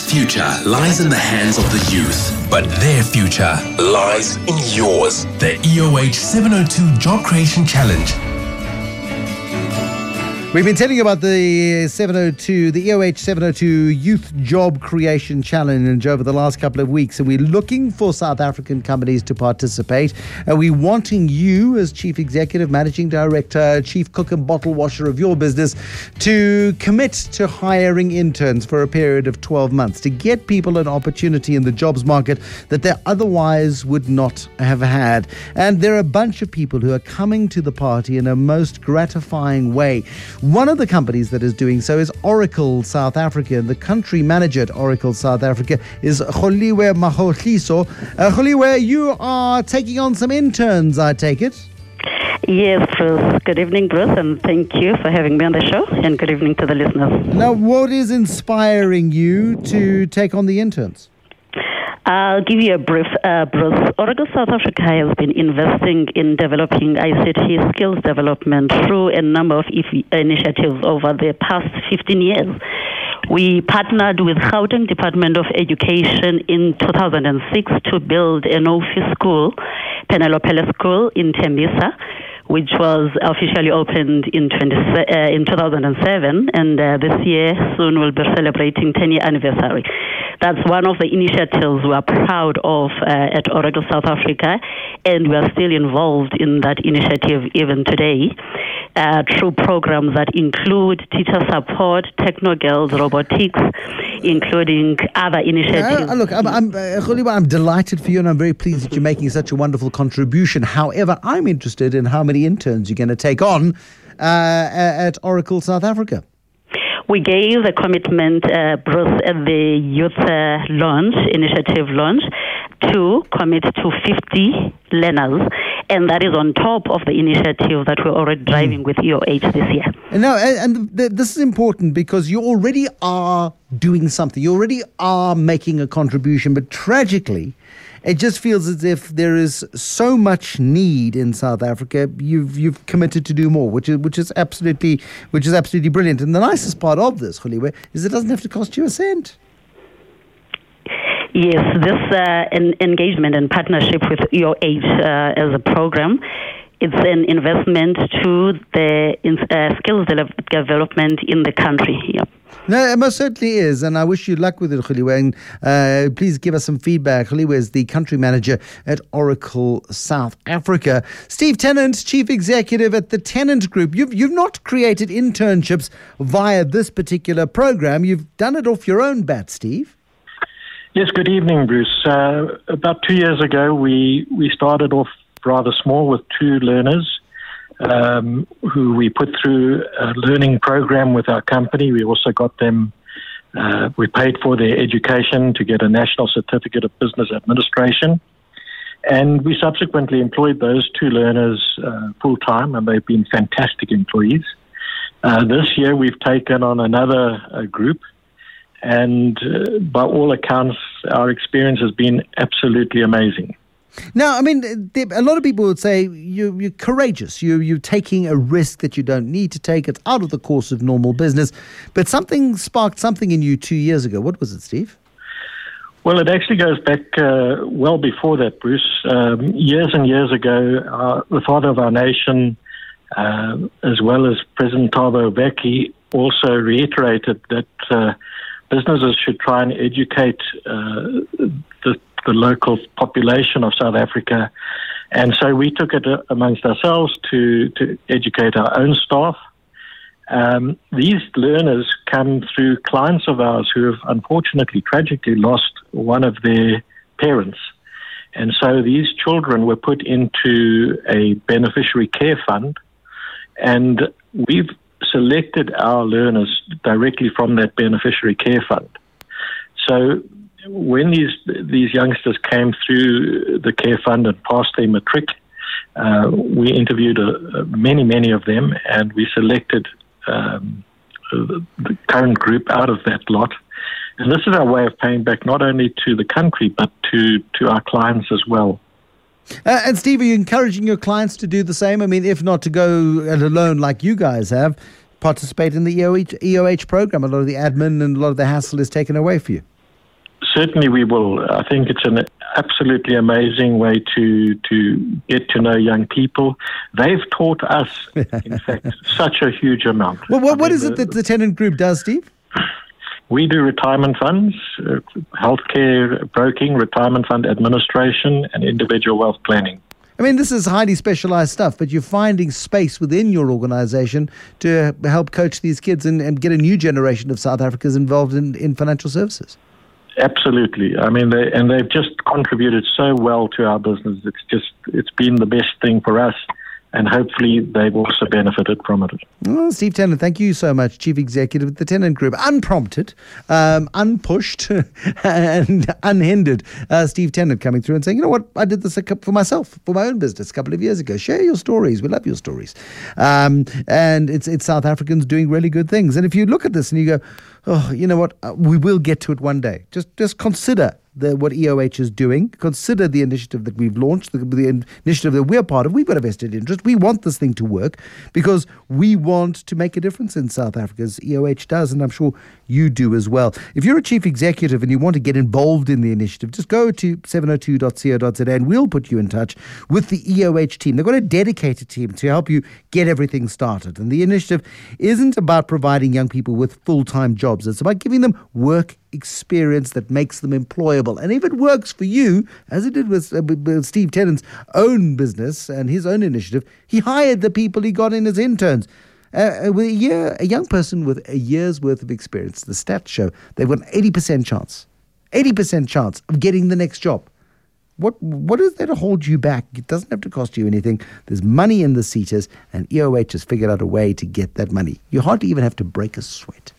future lies in the hands of the youth, but their future lies in yours. The EOH 702 Job Creation Challenge. We've been telling you about the EOH 702 Youth Job Creation Challenge over the last couple of weeks, and we're looking for South African companies to participate. And we're wanting you, as Chief Executive, Managing Director, Chief Cook and Bottle Washer of your business, to commit to hiring interns for a period of 12 months to get people an opportunity in the jobs market that they otherwise would not have had. And there are a bunch of people who are coming to the party in a most gratifying way. One of the companies that is doing so is Oracle South Africa, and the country manager at Oracle South Africa is Kholiwe Mahotliso. Kholiwe, you are taking on some interns, I take it? Yes, Bruce. Good evening, Bruce, and thank you for having me on the show, and good evening to the listeners. Now, what is inspiring you to take on the interns? I'll give you a brief, Bruce. Oracle South Africa has been investing in developing ICT skills development through a number of initiatives over the past 15 years. We partnered with Gauteng Department of Education in 2006 to build an office school, Penelope School in Tembisa, which was officially opened in 2007, and this year soon we'll be celebrating 10-year anniversary. That's one of the initiatives we are proud of at Oracle South Africa, and we are still involved in that initiative even today through programs that include teacher support, techno-girls, robotics, including other initiatives. Look, I'm delighted for you, and I'm very pleased that you're making such a wonderful contribution. However, I'm interested in how many interns you're going to take on at Oracle South Africa. We gave a commitment, Bruce, at the youth initiative launch, to commit to 50 learners, and that is on top of the initiative that we're already driving with EOH this year. This is important because you already are doing something. You already are making a contribution, but tragically, it just feels as if there is so much need in South Africa. You've committed to do more, which is absolutely brilliant. And the nicest part of this, Kholiwe, is it doesn't have to cost you a cent. Yes, this engagement and partnership with EOH as a program, it's an investment to the skills development in the country. Yep. No, it most certainly is, and I wish you luck with it, Kholiwe. And please give us some feedback. Kholiwe is the country manager at Oracle South Africa. Steve Tennant, Chief Executive at the Tennant Group. You've not created internships via this particular program. You've done it off your own bat, Steve. Yes, good evening, Bruce. About 2 years ago, we started off rather small with 2 learners who we put through a learning program with our company. We also got them, we paid for their education to get a National Certificate of Business Administration. And we subsequently employed those 2 learners full-time, and they've been fantastic employees. This year, we've taken on another group, and by all accounts, our experience has been absolutely amazing. Now, I mean, a lot of people would say you're courageous. You're taking a risk that you don't need to take. It's out of the course of normal business. But something sparked something in you 2 years ago. What was it, Steve? Well, it actually goes back well before that, Bruce. Years and years ago, the father of our nation, as well as President Thabo Mbeki, also reiterated that businesses should try and educate the local population of South Africa. And so we took it amongst ourselves to educate our own staff. These learners come through clients of ours who have unfortunately, tragically lost one of their parents. And so these children were put into a beneficiary care fund, and we've selected our learners directly from that beneficiary care fund. So when these youngsters came through the care fund and passed their matric, we interviewed many of them, and we selected the current group out of that lot. And this is our way of paying back not only to the country, but to our clients as well. And Steve, are you encouraging your clients to do the same? I mean, if not to go it alone like you guys have, participate in the EOH program. A lot of the admin and a lot of the hassle is taken away for you. Certainly we will. I think it's an absolutely amazing way to get to know young people. They've taught us, in fact, such a huge amount. Well, what is it that the Tennant Group does, Steve? We do retirement funds, healthcare broking, retirement fund administration, and individual wealth planning. I mean, this is highly specialized stuff, but you're finding space within your organization to help coach these kids and get a new generation of South Africans involved in financial services. Absolutely. I mean, they've just contributed so well to our business. It's been the best thing for us, and hopefully they've also benefited from it. Well, Steve Tennant, thank you so much, Chief Executive of the Tennant Group. Unprompted, unpushed, and unhindered. Steve Tennant coming through and saying, you know what, I did this for myself, for my own business a couple of years ago. Share your stories. We love your stories. And it's South Africans doing really good things. And if you look at this and you go, oh, you know what, we will get to it one day. Just consider what EOH is doing. Consider the initiative that we've launched, the initiative that we're part of. We've got a vested interest. We want this thing to work because we want to make a difference in South Africa, as EOH does, and I'm sure you do as well. If you're a chief executive and you want to get involved in the initiative, just go to 702.co.za and we'll put you in touch with the EOH team. They've got a dedicated team to help you get everything started. And the initiative isn't about providing young people with full-time jobs. It's about giving them work experience that makes them employable. And if it works for you, as it did with Steve Tennant's own business and his own initiative, he hired the people he got in as interns. With a young person with a year's worth of experience, the stats show they've got an 80% chance of getting the next job. What is there to hold you back? It doesn't have to cost you anything. There's money in the seaters, and EOH has figured out a way to get that money. You hardly even have to break a sweat.